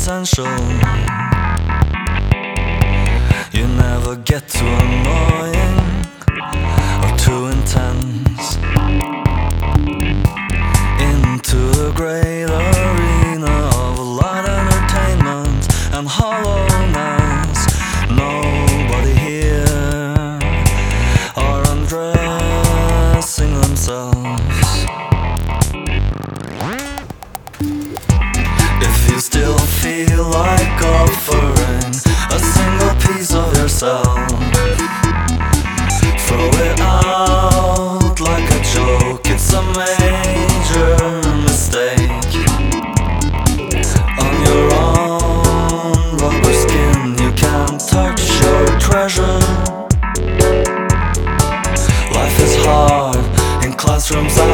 essential. You never get too annoying or too intense. Into the great arena of light entertainment and hollowness. Nobody here are undressing themselves. If you still feel like offering a single piece of yourself, throw it out like a joke. It's a major mistake. On your own rubber skin, you can't touch your treasure. Life is hard in classrooms